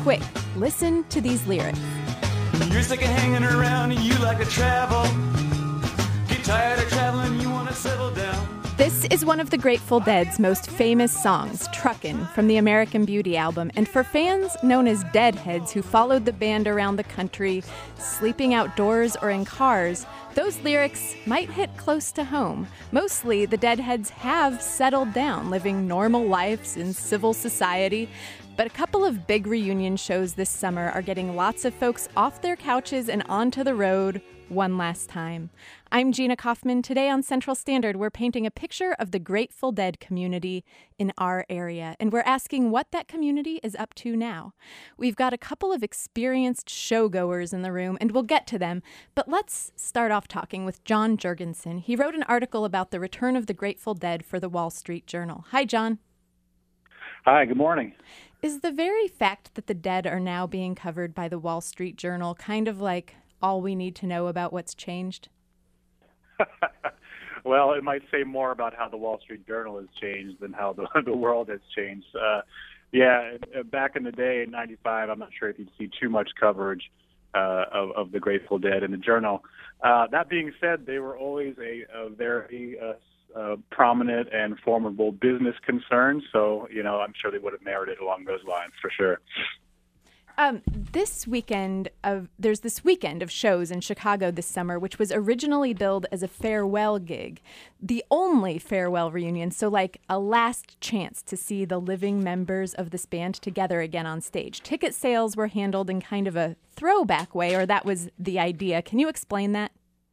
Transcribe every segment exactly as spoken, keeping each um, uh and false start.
quick, listen to these lyrics. You're sick of hanging around and you like to travel. Get tired of traveling, you want to settle down. This is one of the Grateful Dead's most famous songs, Truckin', from the American Beauty album. And for fans known as Deadheads who followed the band around the country, sleeping outdoors or in cars, those lyrics might hit close to home. Mostly, the Deadheads have settled down, living normal lives in civil society. But a couple of big reunion shows this summer are getting lots of folks off their couches and onto the road one last time. I'm Gina Kaufman. Today on Central Standard, we're painting a picture of the Grateful Dead community in our area, and we're asking what that community is up to now. We've got a couple of experienced showgoers in the room, and we'll get to them, but let's start off talking with John Jurgensen. He wrote an article about the return of the Grateful Dead for the Wall Street Journal. Hi, John. Hi, good morning. Is the very fact that the Dead are now being covered by the Wall Street Journal kind of like all we need to know about what's changed? Well, it might say more about how the Wall Street Journal has changed than how the, the world has changed. Uh, yeah, back in the day in ninety-five, I'm not sure if you'd see too much coverage uh, of, of the Grateful Dead in the Journal. Uh, that being said, they were always a, a very uh, uh, prominent and formidable business concern. So, you know, I'm sure they would have narrated along those lines for sure. Um, this weekend of there's this weekend of shows in Chicago this summer, which was originally billed as a farewell gig, the only farewell reunion. So like a last chance to see the living members of this band together again on stage. Ticket sales were handled in kind of a throwback way, or that was the idea. Can you explain that?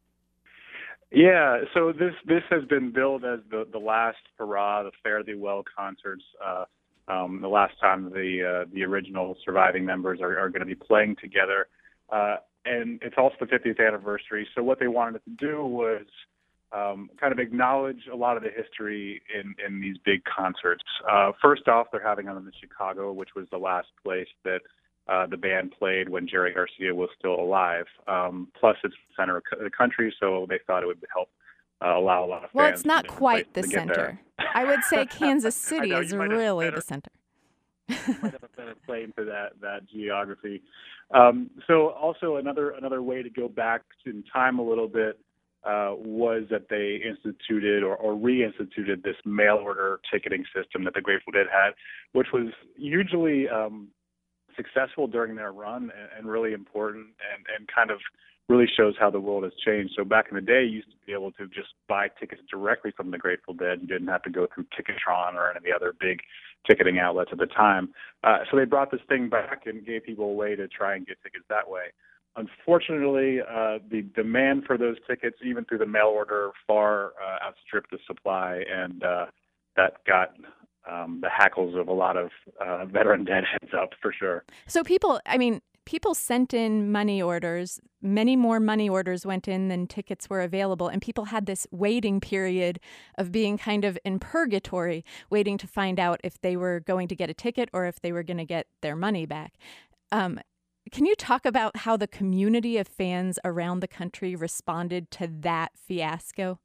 Yeah, so this this has been billed as the, the last hurrah, the Fare Thee Well concerts. Uh, Um, the last time the uh, the original surviving members are, are going to be playing together. Uh, and it's also the fiftieth anniversary. So what they wanted to do was um, kind of acknowledge a lot of the history in, in these big concerts. Uh, first off, they're having them in Chicago, which was the last place that uh, the band played when Jerry Garcia was still alive. Um, plus, it's the center of the country, so they thought it would help Uh, allow a lot of well, fans it's not to quite the to get center. there. I would say Kansas City know, is you might have really better- the center. might have a better claim to that that geography. Um, so also another another way to go back in time a little bit uh, was that they instituted or, or reinstituted this mail order ticketing system that the Grateful Dead had, which was hugely um, successful during their run and, and really important and, and kind of really shows how the world has changed. So back in the day, you used to be able to just buy tickets directly from the Grateful Dead. You didn't have to go through Ticketron or any of the other big ticketing outlets at the time. Uh, so they brought this thing back and gave people a way to try and get tickets that way. Unfortunately, uh, the demand for those tickets, even through the mail order, far uh, outstripped the supply, and uh, that got um, the hackles of a lot of uh, veteran Deadheads up for sure. So people, I mean, people sent in money orders. Many more money orders went in than tickets were available. And people had this waiting period of being kind of in purgatory, waiting to find out if they were going to get a ticket or if they were going to get their money back. Um, can you talk about how the community of fans around the country responded to that fiasco?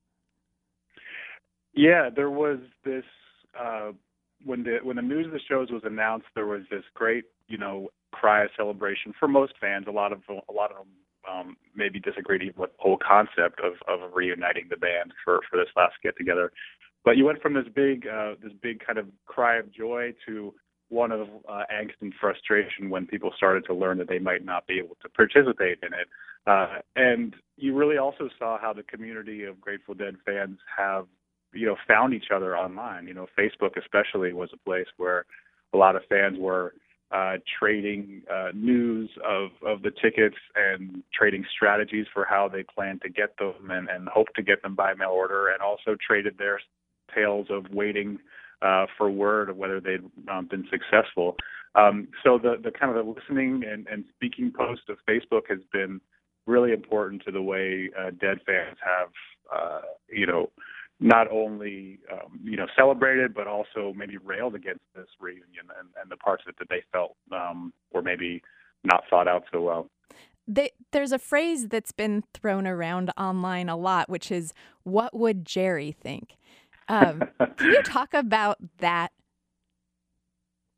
Yeah, there was this, uh, when the when the news of the shows was announced, there was this great, you know, cry of celebration for most fans. A lot of a lot of them um, maybe disagreed even with the whole concept of, of reuniting the band for, for this last get together. But you went from this big uh, this big kind of cry of joy to one of uh, angst and frustration when people started to learn that they might not be able to participate in it. Uh, and you really also saw how the community of Grateful Dead fans have, you know, found each other online. You know, Facebook especially was a place where a lot of fans were uh, trading uh, news of, of the tickets and trading strategies for how they plan to get them and, and hope to get them by mail order, and also traded their tales of waiting uh, for word of whether they'd um, been successful. Um, so the, the kind of the listening and, and speaking post of Facebook has been really important to the way uh, Dead fans have, uh, you know, not only, um, you know, celebrated, but also maybe railed against this reunion and, and the parts of it that they felt um, were maybe not thought out so well. They, there's a phrase that's been thrown around online a lot, which is, what would Jerry think? Um, can you talk about that?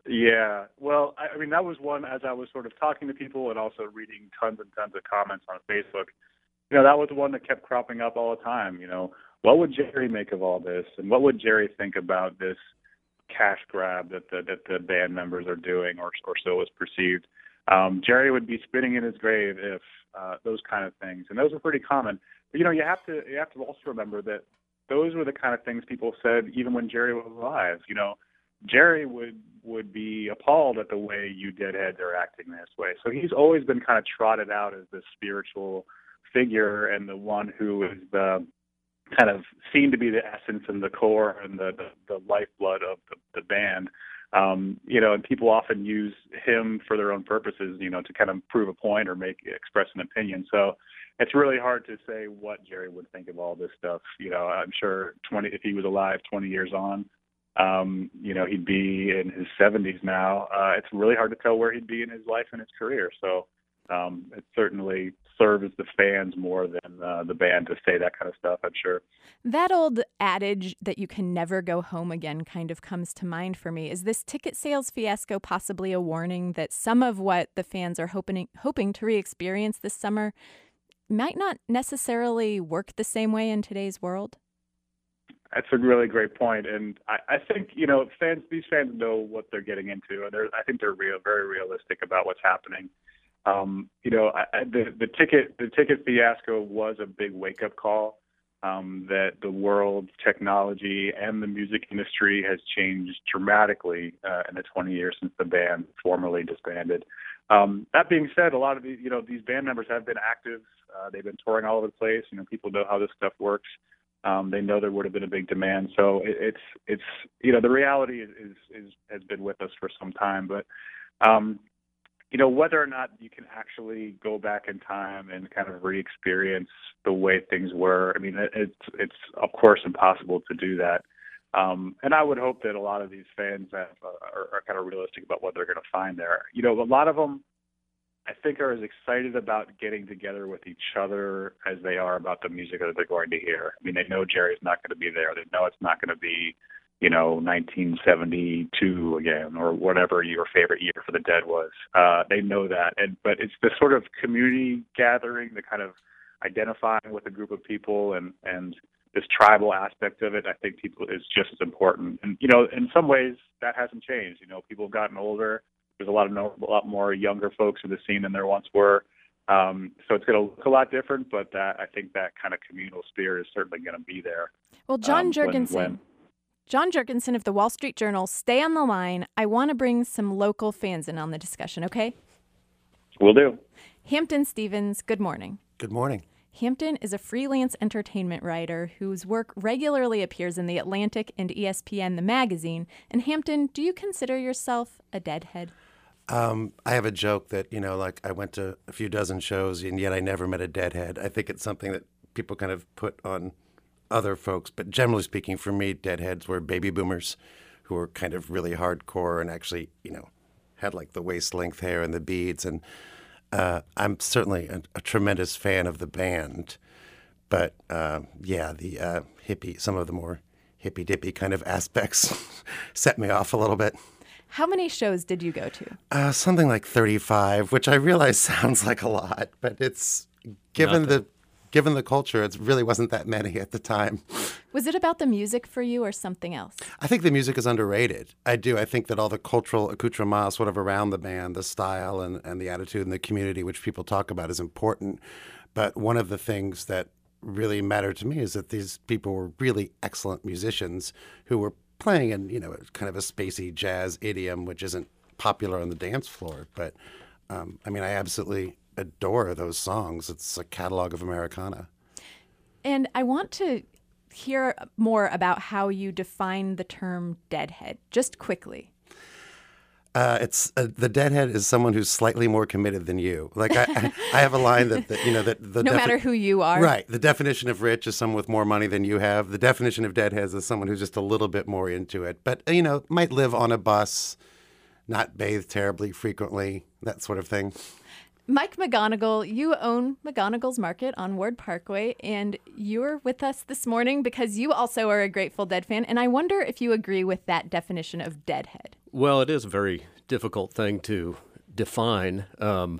Yeah. Well, I, I mean, that was one as I was sort of talking to people and also reading tons and tons of comments on Facebook. You know, that was the one that kept cropping up all the time. You know, what would Jerry make of all this, and what would Jerry think about this cash grab that the that the band members are doing, or or so was perceived. Um, Jerry would be spinning in his grave if uh, those kind of things, and those are pretty common. But you know, you have to you have to also remember that those were the kind of things people said even when Jerry was alive. You know, Jerry would would be appalled at the way you deadheads are acting this way. So he's always been kind of trotted out as this spiritual figure and the one who is the kind of seen to be the essence and the core and the the, the lifeblood of the, the band. Um, you know, and people often use him for their own purposes, you know, to kind of prove a point or make express an opinion. So it's really hard to say what Jerry would think of all this stuff. You know, I'm sure twenty if he was alive twenty years on, um, you know, he'd be in his seventies now. Uh, it's really hard to tell where he'd be in his life and his career. So um, it certainly serves the fans more than uh, the band to say that kind of stuff, I'm sure. That old adage that you can never go home again kind of comes to mind for me. Is this ticket sales fiasco possibly a warning that some of what the fans are hoping hoping to re-experience this summer might not necessarily work the same way in today's world? That's a really great point, and I, I think you know fans. These fans know what they're getting into, and they're, I think they're real, very realistic about what's happening. Um, you know, I, I, the the ticket the ticket fiasco was a big wake up call. Um, that the world, technology, and the music industry has changed dramatically uh, in the twenty years since the band formally disbanded. Um, that being said, a lot of these, you know, these band members have been active. Uh, they've been touring all over the place. You know, people know how this stuff works. Um, they know there would have been a big demand. So it, it's it's you know the reality is, is is has been with us for some time, but. Um, You know, whether or not you can actually go back in time and kind of re-experience the way things were, I mean, it's, it's of course impossible to do that. Um, and I would hope that a lot of these fans have, uh, are, are kind of realistic about what they're going to find there. You know, a lot of them, I think, are as excited about getting together with each other as they are about the music that they're going to hear. I mean, they know Jerry's not going to be there. They know it's not going to be, you know, nineteen seventy-two again, or whatever your favorite year for the Dead was. Uh, they know that, and but it's the sort of community gathering, the kind of identifying with a group of people, and and this tribal aspect of it. I think people is just as important. And you know, in some ways, that hasn't changed. You know, people have gotten older. There's a lot of no, a lot more younger folks in the scene than there once were. Um, so it's going to look a lot different, but that I think that kind of communal spirit is certainly going to be there. Well, John um, Jurgensen. When, when, John Jurgensen of the Wall Street Journal, stay on the line. I want to bring some local fans in on the discussion, okay? Will do. Hampton Stevens, good morning. Good morning. Hampton is a freelance entertainment writer whose work regularly appears in The Atlantic and E S P N, the magazine. And Hampton, do you consider yourself a deadhead? Um, I have a joke that, you know, like I went to a few dozen shows and yet I never met a deadhead. I think it's something that people kind of put on other folks, but generally speaking, for me, deadheads were baby boomers who were kind of really hardcore and actually, you know, had like the waist-length hair and the beads. And uh, I'm certainly a, a tremendous fan of the band, but uh, yeah, the uh, hippie, some of the more hippy-dippy kind of aspects set me off a little bit. How many shows did you go to? Uh, something like thirty-five, which I realize sounds like a lot, but it's given Nothing. the Given the culture, it really wasn't that many at the time. Was it about the music for you or something else? I think the music is underrated. I do. I think that all the cultural accoutrements sort of around the band, the style and, and the attitude and the community, which people talk about, is important. But one of the things that really mattered to me is that these people were really excellent musicians who were playing in, you know, kind of a spacey jazz idiom, which isn't popular on the dance floor. But, um, I mean, I absolutely adore those songs. It's a catalog of Americana. And I want to hear more about how you define the term deadhead, just quickly. Uh, it's uh, the deadhead is someone who's slightly more committed than you. Like I, I, I have a line that, that you know that the no defi- matter who you are, right? The definition of rich is someone with more money than you have. The definition of deadheads is someone who's just a little bit more into it, but you know, might live on a bus, not bathe terribly frequently, that sort of thing. Mike McGonigal, you own McGonigal's Market on Ward Parkway, and you're with us this morning because you also are a Grateful Dead fan, and I wonder if you agree with that definition of deadhead. Well, it is a very difficult thing to define. Um,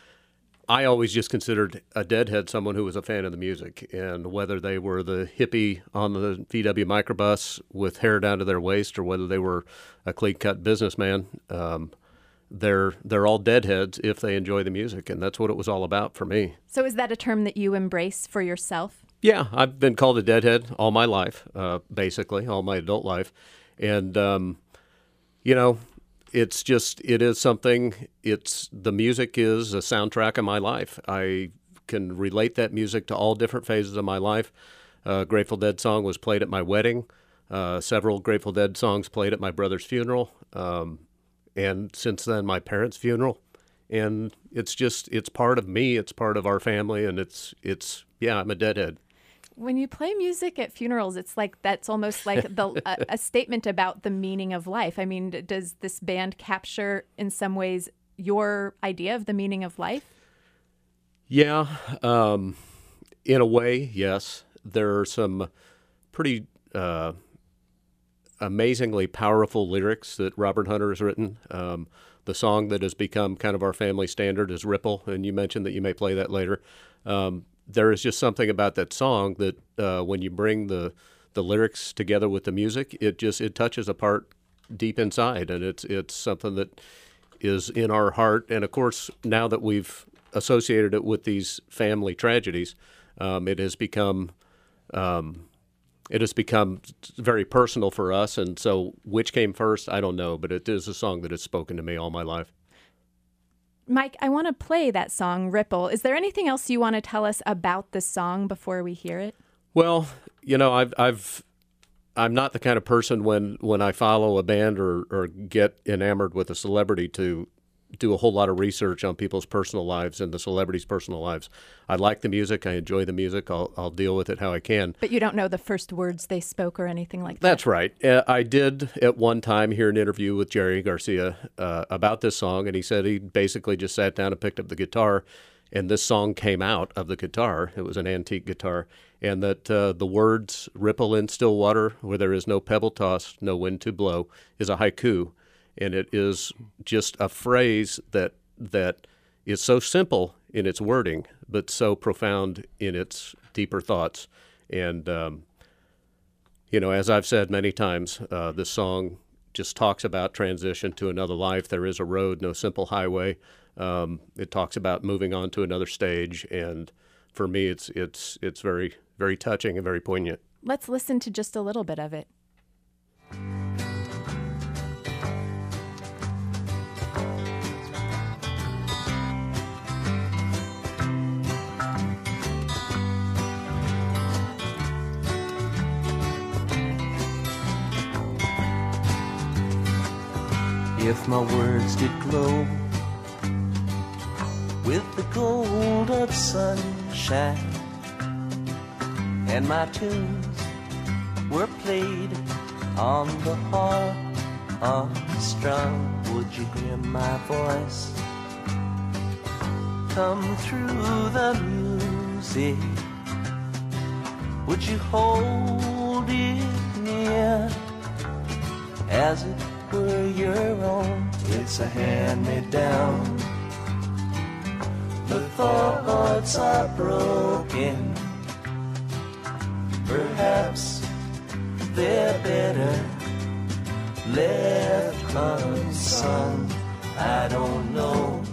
I always just considered a Deadhead someone who was a fan of the music, and whether they were the hippie on the V W microbus with hair down to their waist, or whether they were a clean-cut businessman, um, they're they're all Deadheads if they enjoy the music, and that's what it was all about for me. So is that a term that you embrace for yourself? Yeah, I've been called a Deadhead all my life, uh, basically, all my adult life, and um, you know. It's just, it is something, it's, the music is a soundtrack of my life. I can relate that music to all different phases of my life. Uh, Grateful Dead song was played at my wedding. Uh, several Grateful Dead songs played at my brother's funeral. Um, and since then, my parents' funeral. And it's just, it's part of me, it's part of our family, and it's, it's, yeah, I'm a Deadhead. When you play music at funerals, it's like that's almost like the a, a statement about the meaning of life. I mean, does this band capture in some ways your idea of the meaning of life? Yeah, um, in a way, yes. There are some pretty uh, amazingly powerful lyrics that Robert Hunter has written. Um, the song that has become kind of our family standard is Ripple, and you mentioned that you may play that later. Um, There is just something about that song that uh, when you bring the the lyrics together with the music, it just it touches a part deep inside, and it's it's something that is in our heart. And of course, now that we've associated it with these family tragedies, um, it has become um, it has become very personal for us. And so, which came first, I don't know, but it is a song that has spoken to me all my life. Mike, I want to play that song, Ripple. Is there anything else you want to tell us about this song before we hear it? Well, you know, I've, I've, I'm not the kind of person when, when I follow a band or, or get enamored with a celebrity to do a whole lot of research on people's personal lives and the celebrities' personal lives. I like the music. I enjoy the music. I'll, I'll deal with it how I can. But you don't know the first words they spoke or anything like that? That's right. Uh, I did at one time hear an interview with Jerry Garcia uh, about this song, and he said he basically just sat down and picked up the guitar, and this song came out of the guitar. It was an antique guitar, and that uh, the words, "Ripple in still water, where there is no pebble tossed, no wind to blow," is a haiku. And it is just a phrase that that is so simple in its wording, but so profound in its deeper thoughts. And, um, you know, as I've said many times, uh, this song just talks about transition to another life. There is a road, no simple highway. Um, it talks about moving on to another stage. And for me, it's it's it's very, very touching and very poignant. Let's listen to just a little bit of it. If my words did glow with the gold of sunshine, and my tunes were played on the harp unstrung, would you hear my voice come through the music? Would you hold it near as it were your own? It's a hand-me-down. The thoughts are broken. Perhaps they're better left unsung. I don't know.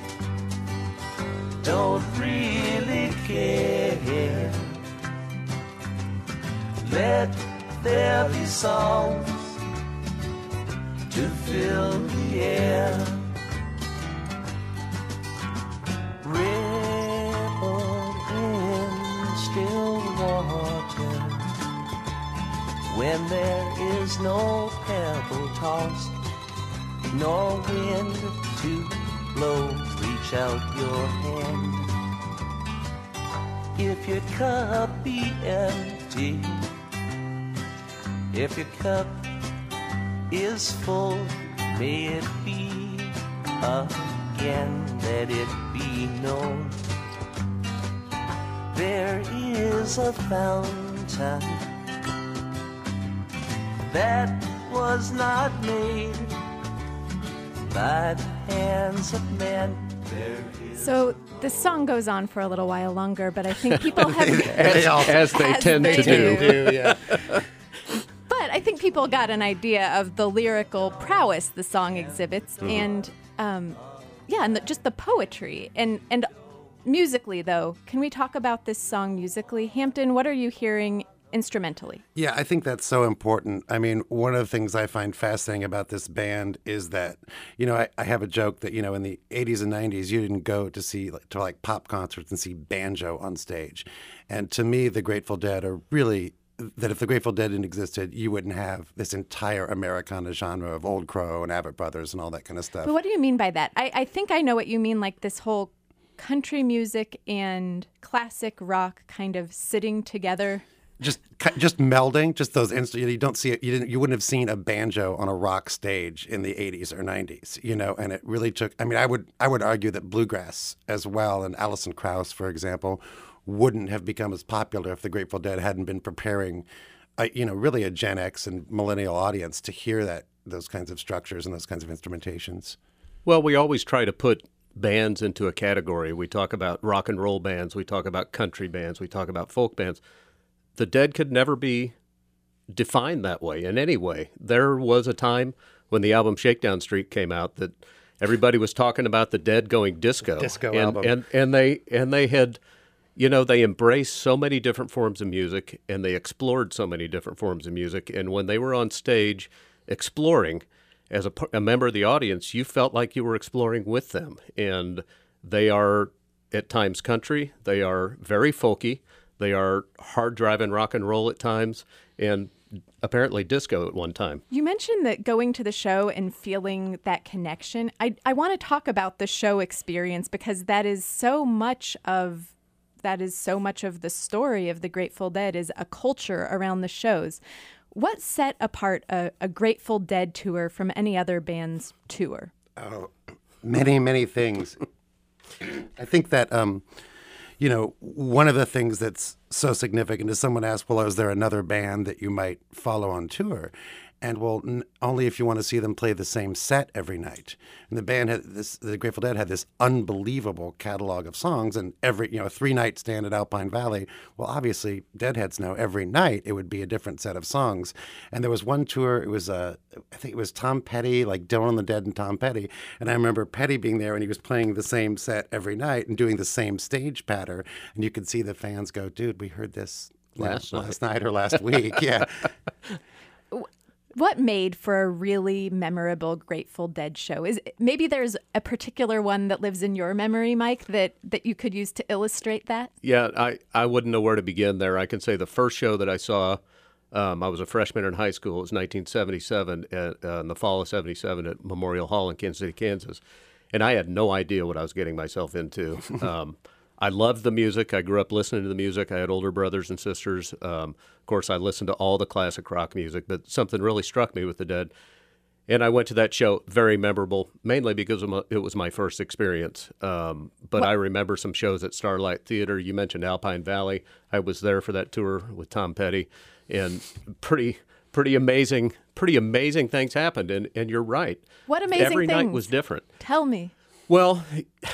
Don't really care. Let there be songs to fill the air. Ripple in still water, when there is no pebble tossed, nor wind to blow, reach out your hand. If your cup be empty, if your cup is full, may it be again, let it be known. There is a fountain that was not made by the hands of men. So this song goes on for a little while longer, but I think people have... as, as they as tend they to do. do. do, yeah. But I think people got an idea of the lyrical prowess the song exhibits, mm-hmm. and um, yeah, and the, just the poetry. And and musically, though, can we talk about this song musically? Hampton, what are you hearing instrumentally? Yeah, I think that's so important. I mean, one of the things I find fascinating about this band is that, you know, I, I have a joke that, you know, in the eighties and nineties, you didn't go to see like, to like pop concerts and see banjo on stage. And to me, the Grateful Dead are really, that if the Grateful Dead didn't existed, you wouldn't have this entire Americana genre of Old Crow and Avett Brothers and all that kind of stuff. But what do you mean by that? I, I think I know what you mean, like this whole country music and classic rock kind of sitting together. Just, just melding, just those instruments. You don't see it. You didn't. You wouldn't have seen a banjo on a rock stage in the eighties or nineties. You know, and it really took. I mean, I would, I would argue that bluegrass as well, and Alison Krauss, for example, wouldn't have become as popular if the Grateful Dead hadn't been preparing, a, you know, really a Gen X and millennial audience to hear that those kinds of structures and those kinds of instrumentations. Well, we always try to put bands into a category. We talk about rock and roll bands. We talk about country bands. We talk about folk bands. The Dead could never be defined that way in any way. There was a time when the album Shakedown Street came out that everybody was talking about the Dead going disco. Disco and, album. And, and, they, and they had, you know, they embraced so many different forms of music, and they explored so many different forms of music. And when they were on stage exploring, as a, a member of the audience, you felt like you were exploring with them. And they are, at times, country. They are very folky. They are hard-driving rock and roll at times, and apparently disco at one time. You mentioned that going to the show and feeling that connection. I, I want to talk about the show experience because that is so much of that is so much of the story of the Grateful Dead is a culture around the shows. What set apart a, a Grateful Dead tour from any other band's tour? Oh, many, many things. I think that... Um, You know, one of the things that's so significant is someone asked, well, is there another band that you might follow on tour? And well, n- only if you want to see them play the same set every night. And the band had this, the Grateful Dead had this unbelievable catalog of songs, and every, you know, a three-night stand at Alpine Valley. Well, obviously, Deadheads know every night it would be a different set of songs. And there was one tour, it was, uh, I think it was Tom Petty, like Dylan and the Dead and Tom Petty. And I remember Petty being there, and he was playing the same set every night and doing the same stage patter. And you could see the fans go, dude, we heard this last, last night or last week. Yeah. What made for a really memorable Grateful Dead show? Is maybe there's a particular one that lives in your memory, Mike, that, that you could use to illustrate that? Yeah, I, I wouldn't know where to begin there. I can say the first show that I saw, um, I was a freshman in high school. It was nineteen seventy-seven, at, uh, in the fall of seventy-seven at Memorial Hall in Kansas City, Kansas. And I had no idea what I was getting myself into. Um, I loved the music. I grew up listening to the music. I had older brothers and sisters. Um, of course, I listened to all the classic rock music, but something really struck me with the Dead. And I went to that show, very memorable, mainly because it was my first experience. Um, but what? I remember some shows at Starlight Theater. You mentioned Alpine Valley. I was there for that tour with Tom Petty, and pretty pretty amazing, pretty amazing things happened. And, and you're right. What amazing Every things? night was different. Tell me. Well,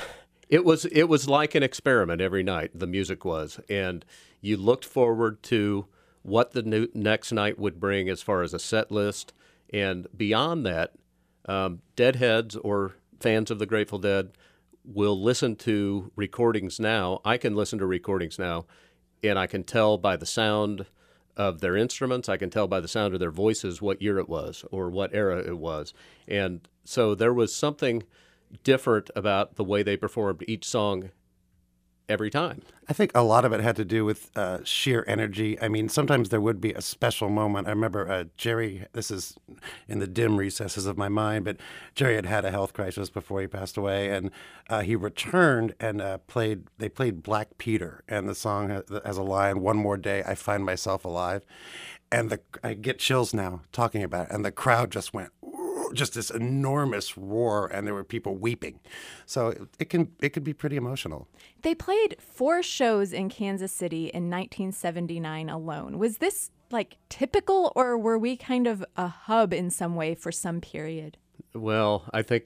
it was it was like an experiment every night, the music was. And you looked forward to what the new, next night would bring as far as a set list. And beyond that, um, Deadheads or fans of the Grateful Dead will listen to recordings now. I can listen to recordings now, and I can tell by the sound of their instruments, I can tell by the sound of their voices what year it was or what era it was. And so there was something different about the way they performed each song every time. I think a lot of it had to do with uh, sheer energy. I mean, sometimes there would be a special moment. I remember uh, Jerry, this is in the dim recesses of my mind, but Jerry had had a health crisis before he passed away, and uh, he returned and uh, played, they played Black Peter, and the song has, has a line, "One more day, I find myself alive." And the I get chills now talking about it, and the crowd just went, just this enormous roar, and there were people weeping. So it, it can it could be pretty emotional. They played four shows in Kansas City in nineteen seventy-nine alone. Was this like typical, or were we kind of a hub in some way for some period? Well, I think it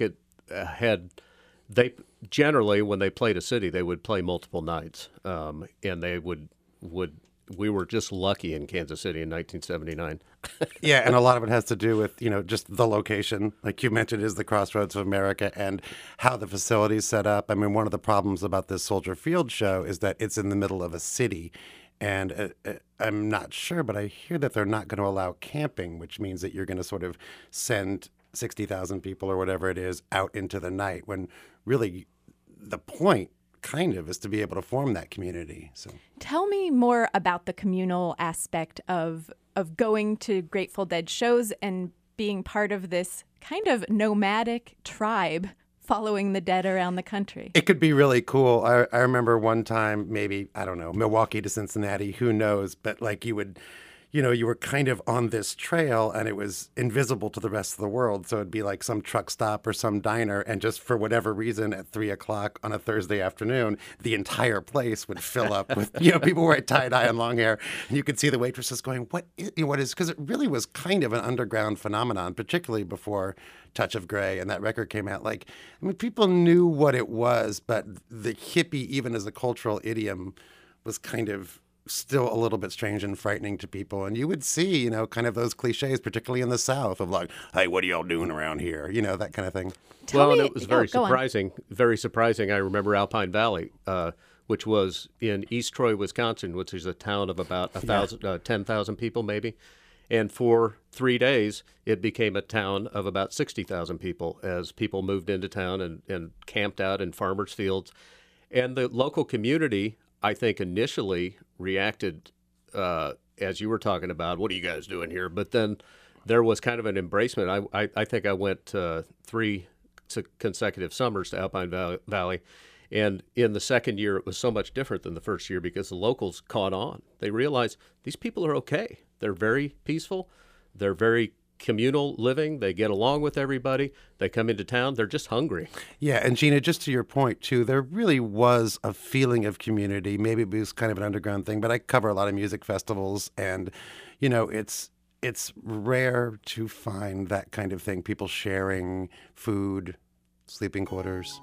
uh, had they generally when they played a city, they would play multiple nights, um, and they would would. We were just lucky in Kansas City in nineteen seventy-nine. Yeah, and a lot of it has to do with, you know, just the location. Like you mentioned, is the Crossroads of America and how the facility's set up. I mean, one of the problems about this Soldier Field show is that it's in the middle of a city. And uh, uh, I'm not sure, but I hear that they're not going to allow camping, which means that you're going to sort of send sixty thousand people or whatever it is out into the night when really the point kind of is to be able to form that community. So tell me more about the communal aspect of of going to Grateful Dead shows and being part of this kind of nomadic tribe following the Dead around the country. It could be really cool. I, I remember one time, maybe, I don't know, Milwaukee to Cincinnati, who knows, but like you would, you know, you were kind of on this trail and it was invisible to the rest of the world. So it'd be like some truck stop or some diner. And just for whatever reason, at three o'clock on a Thursday afternoon, the entire place would fill up with, you know, people wearing tie-dye and long hair. And you could see the waitresses going, what is, what is, because it really was kind of an underground phenomenon, particularly before Touch of Grey and that record came out. Like, I mean, people knew what it was, but the hippie, even as a cultural idiom, was kind of still a little bit strange and frightening to people. And you would see, you know, kind of those cliches, particularly in the South, of like, hey, what are y'all doing around here? You know, that kind of thing. Tell well, me, and it was very oh, surprising, very surprising. I remember Alpine Valley, uh, which was in East Troy, Wisconsin, which is a town of about a thousand, yeah. uh, ten thousand people maybe. And for three days, it became a town of about sixty thousand people as people moved into town and, and camped out in farmers' fields. And the local community, I think, initially reacted, uh, as you were talking about, what are you guys doing here? But then there was kind of an embracement. I, I, I think I went uh, three consecutive summers to Alpine Valley. And in the second year, it was so much different than the first year because the locals caught on. They realized these people are okay. They're very peaceful. They're very communal living. They get along with everybody. They come into town. They're just hungry. Yeah. And Gina, just to your point, too, there really was a feeling of community. Maybe it was kind of an underground thing, but I cover a lot of music festivals. And, you know, it's it's rare to find that kind of thing. People sharing food, sleeping quarters.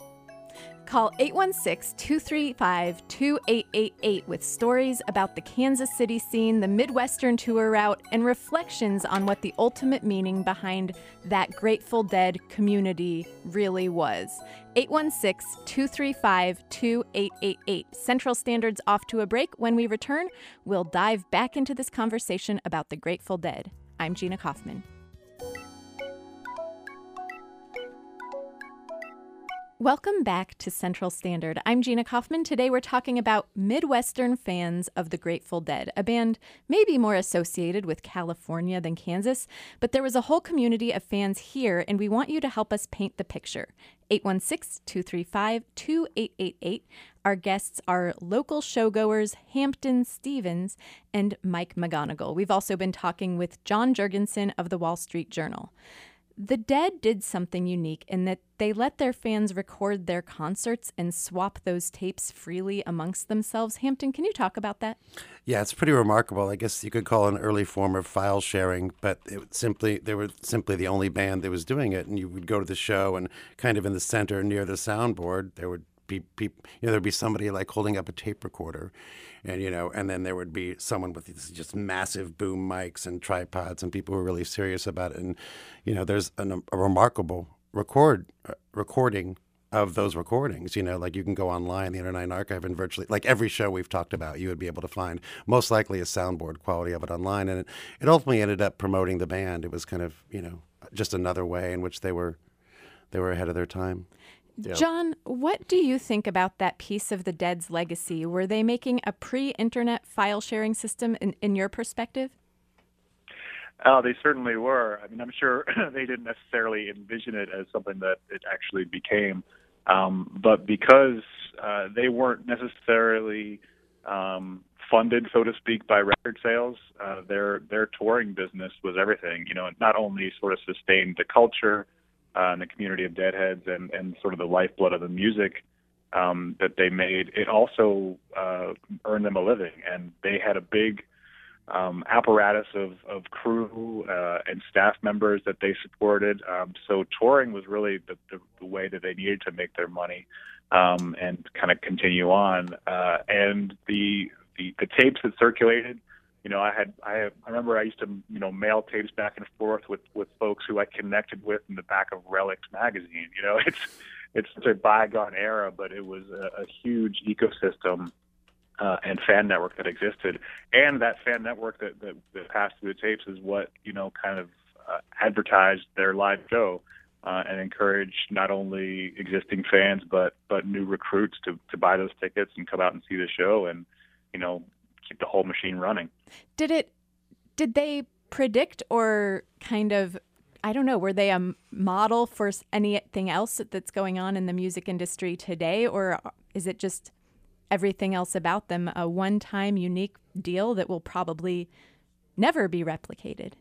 Call eight one six, two three five, two eight eight eight with stories about the Kansas City scene, the Midwestern tour route, and reflections on what the ultimate meaning behind that Grateful Dead community really was. eight one six, two three five, two eight eight eight. Central Standard's off to a break. When we return, we'll dive back into this conversation about the Grateful Dead. I'm Gina Kaufman. Welcome back to Central Standard. I'm Gina Kaufman. Today we're talking about Midwestern fans of the Grateful Dead, a band maybe more associated with California than Kansas, but there was a whole community of fans here, and we want you to help us paint the picture. eight one six, two three five, two eight eight eight. Our guests are local showgoers Hampton Stevens and Mike McGonigal. We've also been talking with John Jurgensen of the Wall Street Journal. The Dead did something unique in that they let their fans record their concerts and swap those tapes freely amongst themselves. Hampton, can you talk about that? Yeah, it's pretty remarkable. I guess you could call it an early form of file sharing, but it simply they were simply the only band that was doing it. And you would go to the show, and kind of in the center near the soundboard, there would be people, you know, there'd be somebody like holding up a tape recorder. And, you know, and then there would be someone with these just massive boom mics and tripods, and people who were really serious about it. And, you know, there's an, a remarkable record uh, recording of those recordings. You know, like you can go online, the Internet Archive, and virtually, like every show we've talked about, you would be able to find most likely a soundboard quality of it online. And it, it ultimately ended up promoting the band. It was kind of, you know, just another way in which they were they were ahead of their time. Yeah. John, what do you think about that piece of the Dead's legacy? Were they making a pre-internet file sharing system in, in your perspective? Oh, they certainly were. I mean, I'm sure they didn't necessarily envision it as something that it actually became. Um, but because uh, they weren't necessarily um, funded, so to speak, by record sales, uh, their their touring business was everything. You know, it not only sort of sustained the culture Uh, and the community of Deadheads and, and sort of the lifeblood of the music um, that they made, it also uh, earned them a living. And they had a big um, apparatus of, of crew uh, and staff members that they supported. Um, so touring was really the, the, the way that they needed to make their money um, and kind of continue on. Uh, and the, the the tapes that circulated, you know, I had I have, I remember I used to you know mail tapes back and forth with, with folks who I connected with in the back of Relics magazine. You know, it's it's such a bygone era, but it was a, a huge ecosystem. Uh, and fan network that existed, and that fan network that, that, that passed through the tapes is what you know kind of uh, advertised their live show uh, and encouraged not only existing fans but but new recruits to to buy those tickets and come out and see the show and you know keep the whole machine running. Did it? Did they predict or kind of? I don't know. Were they a model for anything else that's going on in the music industry today, or is it just everything else about them a one-time unique deal that will probably never be replicated?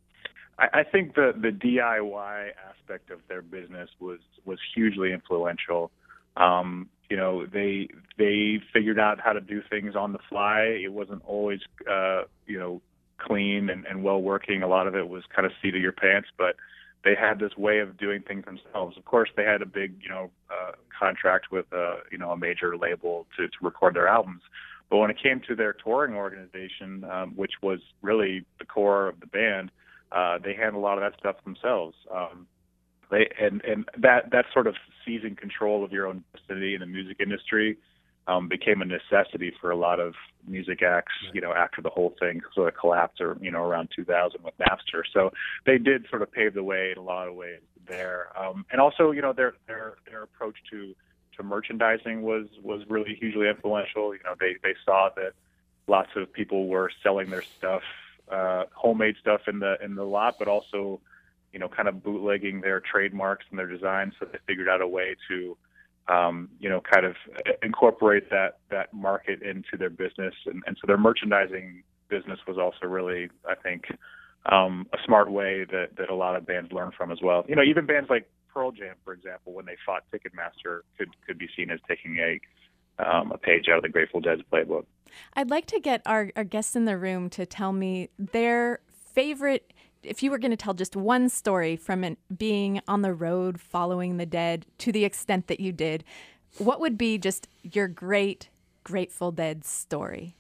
I, I think the, the D I Y aspect of their business was, was hugely influential. Um, you know, they they figured out how to do things on the fly. It wasn't always, uh, you know, clean and, and well working. A lot of it was kind of seat of your pants, but they had this way of doing things themselves. Of course, they had a big, you know, uh, contract with, uh, you know, a major label to, to record their albums. But when it came to their touring organization, um, which was really the core of the band, uh, they handled a lot of that stuff themselves. Um, they and and that that sort of seizing control of your own destiny in the music industry um, became a necessity for a lot of music acts, you know, after the whole thing sort of collapsed, or you know, around two thousand with Napster. So they did sort of pave the way in a lot of ways there. Um, and also, you know, their their their approach to to merchandising was was really hugely influential. You know, they they saw that lots of people were selling their stuff, uh, homemade stuff in the in the lot, but also, you know, kind of bootlegging their trademarks and their designs. So they figured out a way to Um, you know, kind of incorporate that that market into their business, and, and so their merchandising business was also really, I think, um, a smart way that, that a lot of bands learn from as well. You know, even bands like Pearl Jam, for example, when they fought Ticketmaster, could could be seen as taking a um, a page out of the Grateful Dead's playbook. I'd like to get our, our guests in the room to tell me their favorite. If you were going to tell just one story from an, being on the road following the Dead to the extent that you did, what would be just your great Grateful Dead story?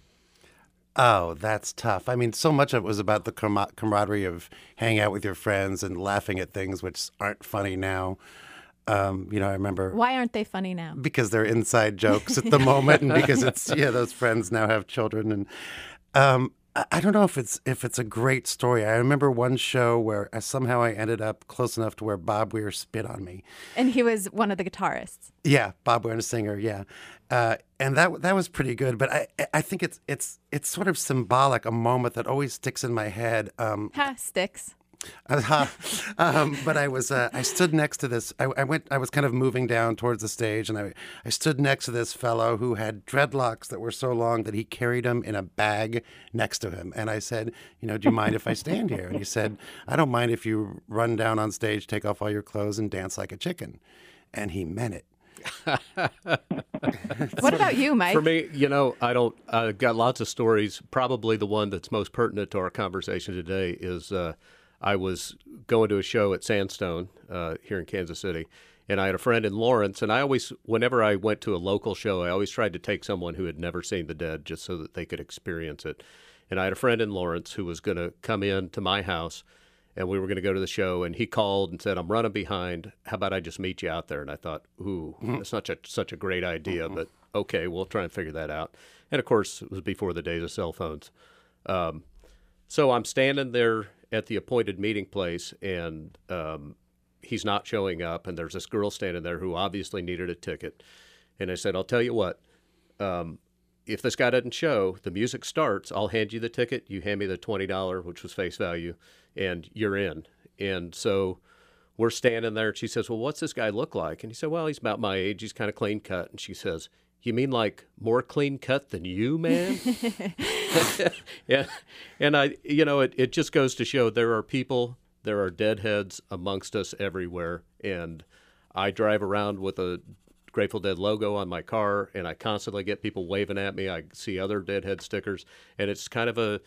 Oh, that's tough. I mean, so much of it was about the com- camaraderie of hanging out with your friends and laughing at things which aren't funny now. Um, you know, I remember... Why aren't they funny now? Because they're inside jokes at the moment, and because it's, yeah, those friends now have children. And um, I don't know if it's if it's a great story. I remember one show where I, somehow I ended up close enough to where Bob Weir spit on me. And he was one of the guitarists. Yeah, Bob Weir, a singer. Yeah, uh, and that that was pretty good. But I I think it's it's it's sort of symbolic, a moment that always sticks in my head. Um, ha, sticks. Uh, um, but I was uh, I stood next to this. I, I went. I was kind of moving down towards the stage, and I I stood next to this fellow who had dreadlocks that were so long that he carried them in a bag next to him. And I said, you know, do you mind if I stand here? And he said, I don't mind if you run down on stage, take off all your clothes, and dance like a chicken. And he meant it. What about you, Mike? For me, you know, I don't. I've got lots of stories. Probably the one that's most pertinent to our conversation today is. Uh, I was going to a show at Sandstone uh, here in Kansas City, and I had a friend in Lawrence, and I always, whenever I went to a local show, I always tried to take someone who had never seen the Dead just so that they could experience it. And I had a friend in Lawrence who was going to come in to my house, and we were going to go to the show, and he called and said, I'm running behind. How about I just meet you out there? And I thought, ooh, that's such a, such a great idea, but okay, we'll try and figure that out. And, of course, it was before the days of cell phones. Um, so I'm standing there at the appointed meeting place, and um, he's not showing up, and there's this girl standing there who obviously needed a ticket. And I said, I'll tell you what, um, if this guy doesn't show, the music starts, I'll hand you the ticket, you hand me the twenty dollars, which was face value, and you're in. And so we're standing there, and she says, well, what's this guy look like? And he said, well, he's about my age, he's kind of clean cut. And she says, you mean like more clean cut than you, man? Yeah. And I, you know, it, it just goes to show there are people, there are deadheads amongst us everywhere. And I drive around with a Grateful Dead logo on my car, and I constantly get people waving at me. I see other Deadhead stickers, and it's kind of a,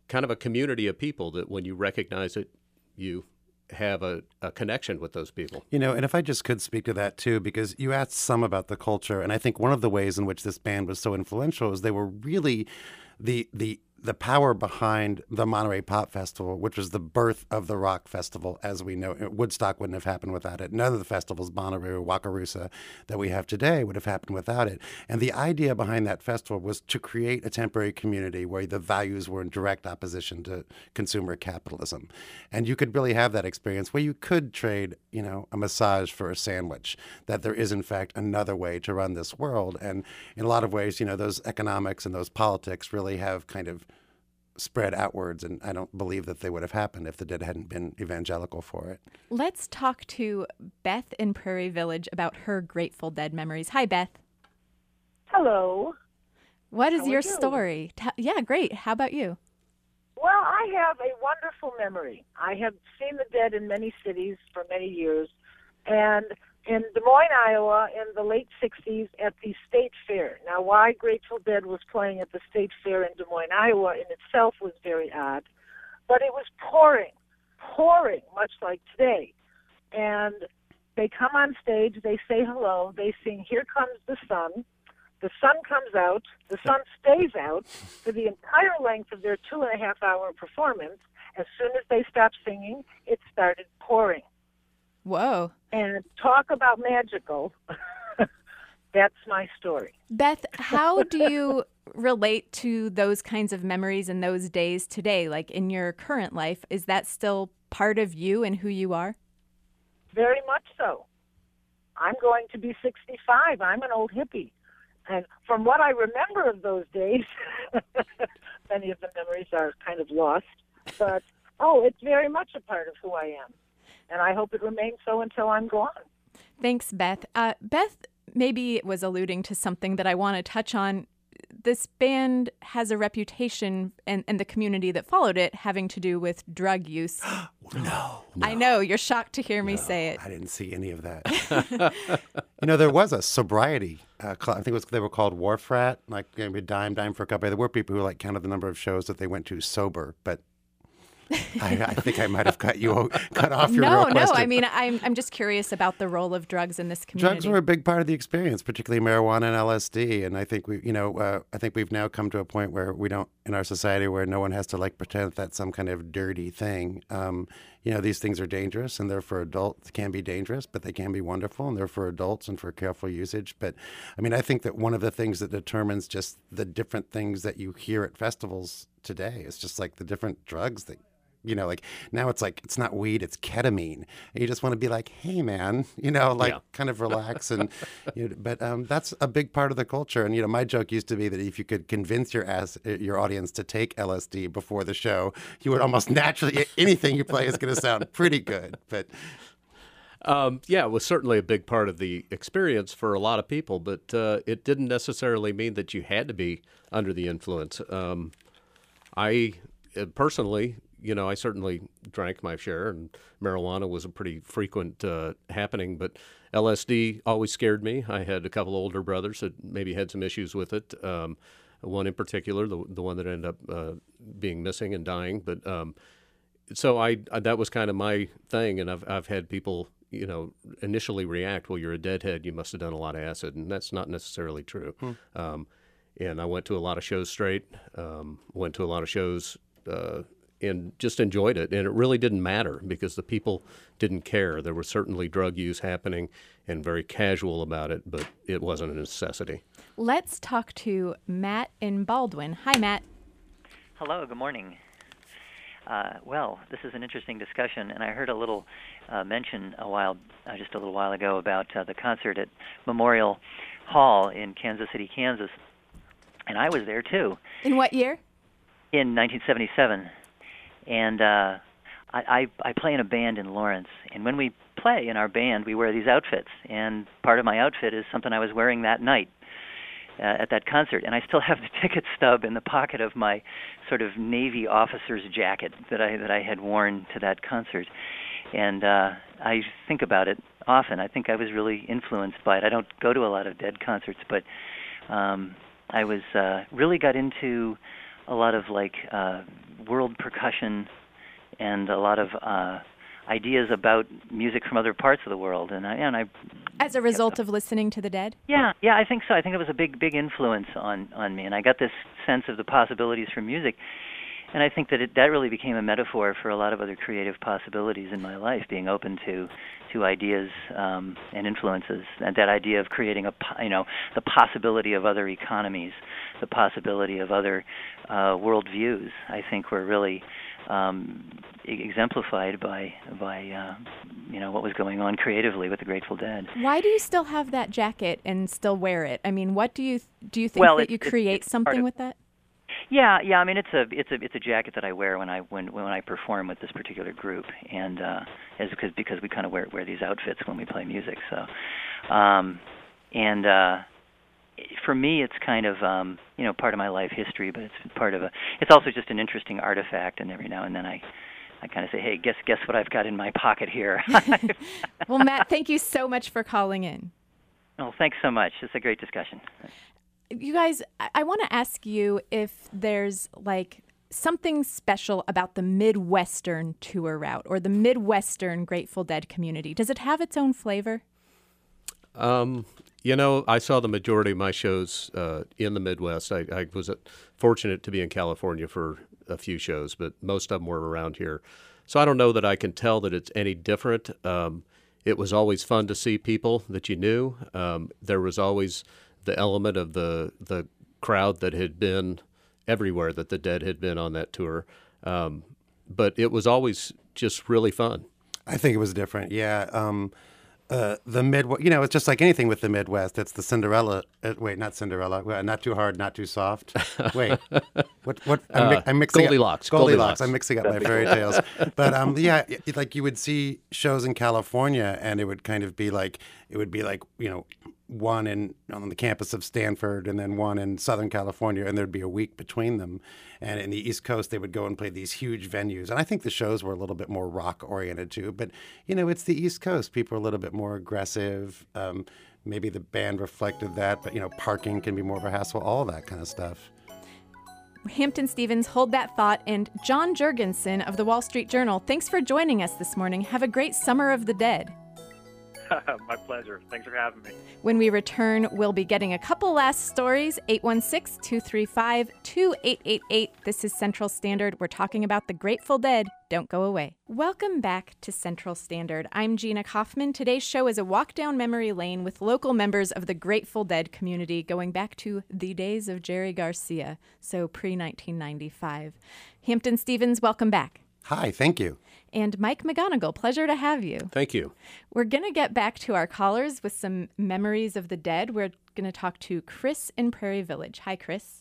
kind of a community of people that when you recognize it, you have a, a connection with those people. You know, and if I just could speak to that too, because you asked some about the culture, and I think one of the ways in which this band was so influential is they were really the the the power behind the Monterey Pop Festival, which was the birth of the rock festival as we know it. Woodstock wouldn't have happened without it. None of the festivals, Bonnaroo, Wakarusa, that we have today would have happened without it. And the idea behind that festival was to create a temporary community where the values were in direct opposition to consumer capitalism. And you could really have that experience where you could trade, you know, a massage for a sandwich, that there is, in fact, another way to run this world. And in a lot of ways, you know, those economics and those politics really have kind of spread outwards, and I don't believe that they would have happened if the Dead hadn't been evangelical for it. Let's talk to Beth in Prairie Village about her Grateful Dead memories. Hi, Beth. Hello. What is How are your you? story? Ta- yeah, great. How about you? Well, I have a wonderful memory. I have seen the Dead in many cities for many years, and in Des Moines, Iowa, in the late sixties at the State Fair. Now, why Grateful Dead was playing at the State Fair in Des Moines, Iowa in itself was very odd, but it was pouring, pouring, much like today. And they come on stage, they say hello, they sing Here Comes the Sun. The sun comes out, the sun stays out for the entire length of their two and a half hour performance. As soon as they stopped singing, it started pouring. Whoa. And talk about magical. That's my story. Beth, how do you relate to those kinds of memories in those days today? Like in your current life, is that still part of you and who you are? Very much so. I'm going to be sixty-five. I'm an old hippie. And from what I remember of those days, many of the memories are kind of lost. But, oh, it's very much a part of who I am. And I hope it remains so until I'm gone. Thanks, Beth. Uh, Beth maybe was alluding to something that I want to touch on. This band has a reputation, and, and the community that followed it, having to do with drug use. no, no. I know. You're shocked to hear me No, say it. I didn't see any of that. You know, there was a sobriety uh, club. I think it was they were called War Frat, like maybe dime, dime for a cup. There were people who like counted the number of shows that they went to sober, but I, I think I might have cut you cut off your no, real no. question. I mean, I'm I'm just curious about the role of drugs in this community. Drugs were a big part of the experience, particularly marijuana and L S D. And I think we, you know, uh, I think we've now come to a point where we don't, in our society, where no one has to like pretend that that's some kind of dirty thing. Um, you know, these things are dangerous, and they're for adults. Can be dangerous, but they can be wonderful, and they're for adults and for careful usage. But I mean, I think that one of the things that determines just the different things that you hear at festivals today is just like the different drugs that. You know, like now it's like, it's not weed, it's ketamine. And you just want to be like, hey, man, you know, like Yeah. kind of relax. And, you know, but um, that's a big part of the culture. And, you know, my joke used to be that if you could convince your ass, your audience to take L S D before the show, you would almost naturally, anything you play is going to sound pretty good. But Um, yeah, it was certainly a big part of the experience for a lot of people, but uh, it didn't necessarily mean that you had to be under the influence. Um, I uh, personally, you know, I certainly drank my share, and marijuana was a pretty frequent uh, happening, but L S D always scared me. I had a couple older brothers that maybe had some issues with it. Um, one in particular, the the one that ended up uh, being missing and dying. But um, so I, I that was kind of my thing, and I've I've had people, you know, initially react, well, you're a deadhead, you must have done a lot of acid, and that's not necessarily true. Hmm. Um, and I went to a lot of shows straight, um, went to a lot of shows. Uh, and just enjoyed it. And it really didn't matter because the people didn't care. There was certainly drug use happening and very casual about it, but it wasn't a necessity. Let's talk to Matt in Baldwin. Hi, Matt. Hello, good morning. Uh, well, this is an interesting discussion, and I heard a little uh, mention a while, uh, just a little while ago about uh, the concert at Memorial Hall in Kansas City, Kansas, and I was there too. In what year? In nineteen seventy-seven. And uh, I, I, I play in a band in Lawrence. And when we play in our band, we wear these outfits. And part of my outfit is something I was wearing that night uh, at that concert. And I still have the ticket stub in the pocket of my sort of Navy officer's jacket that I that I had worn to that concert. And uh, I think about it often. I think I was really influenced by it. I don't go to a lot of Dead concerts, but um, I was uh, really got into a lot of like uh, world percussion and a lot of uh, ideas about music from other parts of the world. And I, and I As a result of listening to the Dead? Yeah, yeah, I think so. I think it was a big, big influence on, on me, and I got this sense of the possibilities for music. And I think that it, that really became a metaphor for a lot of other creative possibilities in my life, being open to to ideas um, and influences, and that idea of creating a po- you know the possibility of other economies, the possibility of other uh, worldviews. I think were really um, e- exemplified by by uh, you know what was going on creatively with the Grateful Dead. Why do you still have that jacket and still wear it? I mean, what do you do you think well, that it, you it, create it's something of, with that? Yeah, yeah. I mean, it's a it's a it's a jacket that I wear when I when when I perform with this particular group, and uh, is because because we kind of wear wear these outfits when we play music. So, um, and uh, for me, it's kind of um, you know part of my life history, but it's part of a. It's also just an interesting artifact, and every now and then I. I kind of say, hey, guess guess what I've got in my pocket here. Well, Matt, thank you so much for calling in. Oh, thanks so much. It's a great discussion. You guys, I, I want to ask you if there's like something special about the Midwestern tour route or the Midwestern Grateful Dead community. Does it have its own flavor? Um, you know, I saw the majority of my shows uh, in the Midwest. I, I was uh, fortunate to be in California for a few shows, but most of them were around here. So I don't know that I can tell that it's any different. Um, it was always fun to see people that you knew. Um, there was always the element of the the crowd that had been everywhere that the Dead had been on that tour. Um, but it was always just really fun. I think it was different, yeah. Um, uh, the Midwest, you know, it's just like anything with the Midwest. It's the Cinderella. Uh, wait, not Cinderella. Well, not too hard, not too soft. Wait, what? What? I'm, mi- Uh, I'm mixing Goldilocks. Up, Goldilocks. Goldilocks. I'm mixing up my fairy tales. But um, yeah, it, like you would see shows in California, and it would kind of be like it would be like you know. one in on the campus of Stanford and then one in Southern California, and there'd be a week between them. And in the East Coast, they would go and play these huge venues. And I think the shows were a little bit more rock-oriented, too. But, you know, it's the East Coast. People are a little bit more aggressive. Um, maybe the band reflected that. But, you know, parking can be more of a hassle, all that kind of stuff. Hampton Stevens, hold that thought. And John Jurgensen of the Wall Street Journal, thanks for joining us this morning. Have a great Summer of the Dead. My pleasure. Thanks for having me. When we return, we'll be getting a couple last stories. eight one six, two three five, two eight eight eight. This is Central Standard. We're talking about the Grateful Dead. Don't go away. Welcome back to Central Standard. I'm Gina Kaufman. Today's show is a walk down memory lane with local members of the Grateful Dead community going back to the days of Jerry Garcia, so pre nineteen ninety-five. Hampton Stevens, welcome back. Hi, thank you. And Mike McGonigal, pleasure to have you. Thank you. We're going to get back to our callers with some memories of the Dead. We're going to talk to Chris in Prairie Village. Hi, Chris.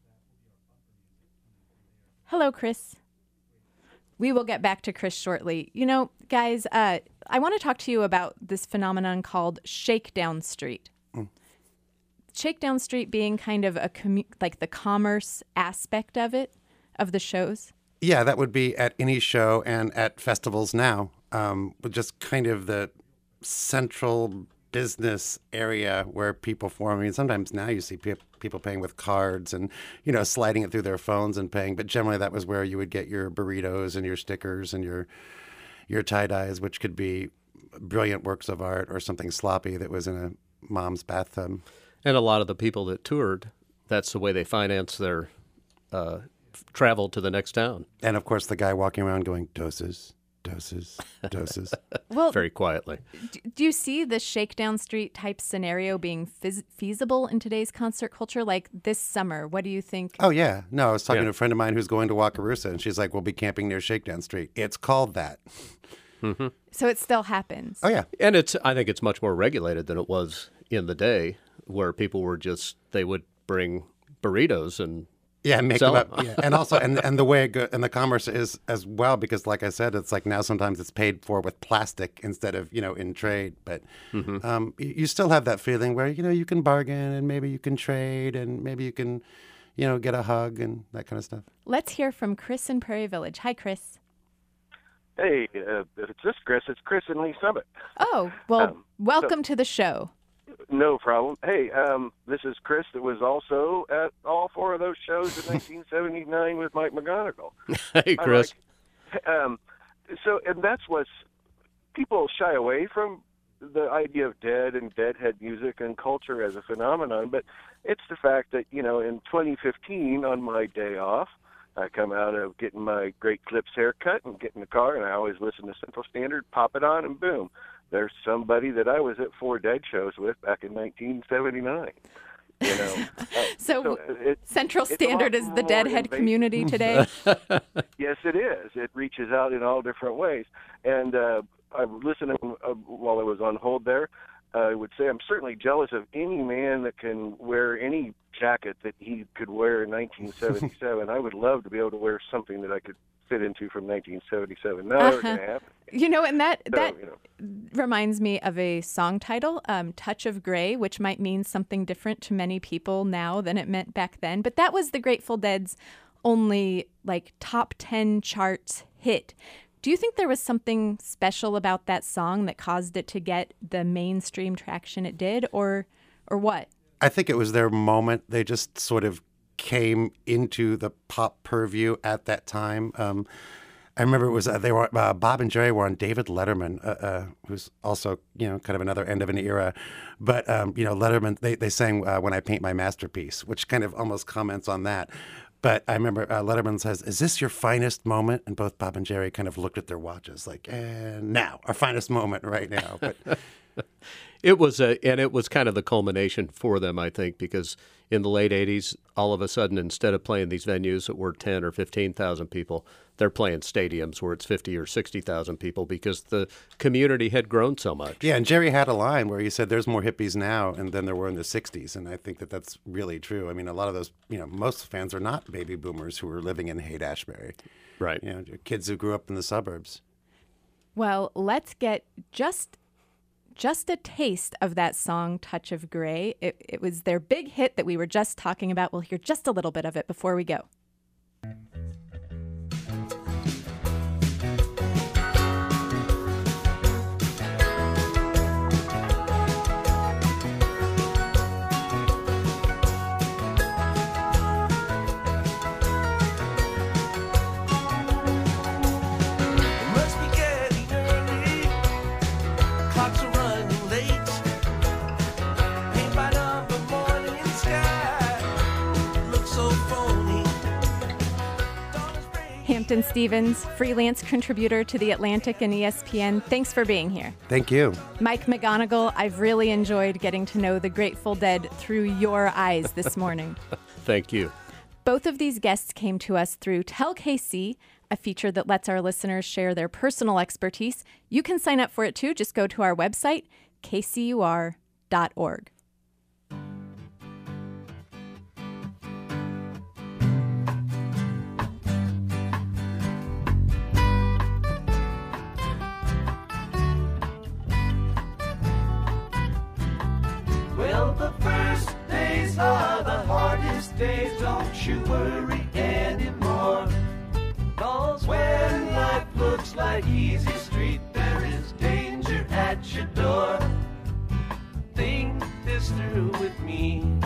Hello, Chris. We will get back to Chris shortly. You know, guys, uh, I want to talk to you about this phenomenon called Shakedown Street. Mm. Shakedown Street being kind of a commu- like the commerce aspect of it, of the shows. Yeah, that would be at any show and at festivals now, um, with just kind of the central business area where people form. I mean, sometimes now you see pe- people paying with cards and, you know, sliding it through their phones and paying. But generally that was where you would get your burritos and your stickers and your your tie-dyes, which could be brilliant works of art or something sloppy that was in a mom's bathtub. And a lot of the people that toured, that's the way they financed their uh travel to the next town. And of course, the guy walking around going, doses, doses, doses. Well, very quietly. Do you see the Shakedown Street type scenario being phys- feasible in today's concert culture? Like this summer, what do you think? Oh, yeah. No, I was talking yeah. to a friend of mine who's going to Wakarusa, and she's like, we'll be camping near Shakedown Street. It's called that. Mm-hmm. So it still happens. Oh, yeah. And it's I think it's much more regulated than it was in the day where people were just, they would bring burritos and Yeah, and make Sell them up. Yeah. And also, and, and the way it go, and the commerce is as well, because like I said, it's like now sometimes it's paid for with plastic instead of, you know, in trade. But mm-hmm. um, you, you still have that feeling where, you know, you can bargain and maybe you can trade and maybe you can, you know, get a hug and that kind of stuff. Let's hear from Chris in Prairie Village. Hi, Chris. Hey, uh, it's this Chris. It's Chris in Lee Summit. Oh, well, Um, welcome to the show. No problem. Hey, um, this is Chris that was also at all four of those shows in nineteen seventy-nine with Mike McGonigal. Hey, Chris. Like, um, so, and that's what's, people shy away from the idea of Dead and Deadhead music and culture as a phenomenon, but it's the fact that, you know, in twenty fifteen, on my day off, I come out of getting my Great Clips haircut and get in the car, and I always listen to Central Standard, pop it on, and boom, there's somebody that I was at four Dead shows with back in nineteen seventy-nine. You know, uh, so so it, Central Standard is the Deadhead invasive. community today. Yes, it is. It reaches out in all different ways. And uh, I'm listening uh, while I was on hold there. I would say I'm certainly jealous of any man that can wear any jacket that he could wear in nineteen seventy-seven. I would love to be able to wear something that I could fit into from nineteen seventy-seven. Not Uh-huh. ever going to happen. You know, and that So, that you know. reminds me of a song title, um, Touch of Grey, which might mean something different to many people now than it meant back then. But that was the Grateful Dead's only like top ten charts hit. Do you think there was something special about that song that caused it to get the mainstream traction it did, or or what? I think it was their moment. They just sort of came into the pop purview at that time. Um, I remember it was uh, they were uh, Bob and Jerry were on David Letterman, uh, uh, who's also you know kind of another end of an era. But um, you know Letterman, they they sang uh, "When I Paint My Masterpiece," which kind of almost comments on that. But I remember uh, Letterman says, "Is this your finest moment?" And both Bob and Jerry kind of looked at their watches, like, "And now, our finest moment right now." But It was a, and it was kind of the culmination for them, I think, because in the late eighties, all of a sudden, instead of playing these venues that were ten or fifteen thousand people, they're playing stadiums where it's fifty or sixty thousand people because the community had grown so much. yeah, and Jerry had a line where he said, "There's more hippies now and than there were in the sixties," and I think that that's really true. I mean, a lot of those, you know, most fans are not baby boomers who were living in Haight-Ashbury. Right. You know, kids who grew up in the suburbs. Well, let's get just just a taste of that song, Touch of Grey. It, it was their big hit that we were just talking about. We'll hear just a little bit of it before we go. Hampton Stevens, freelance contributor to The Atlantic and E S P N. Thanks for being here. Thank you. Mike McGonigal, I've really enjoyed getting to know the Grateful Dead through your eyes this morning. Thank you. Both of these guests came to us through Tell K C, a feature that lets our listeners share their personal expertise. You can sign up for it too. Just go to our website, k c u r dot org. Well, the first days are the hardest days, don't you worry anymore. 'Cause when life looks like easy street, there is danger at your door. Think this through with me.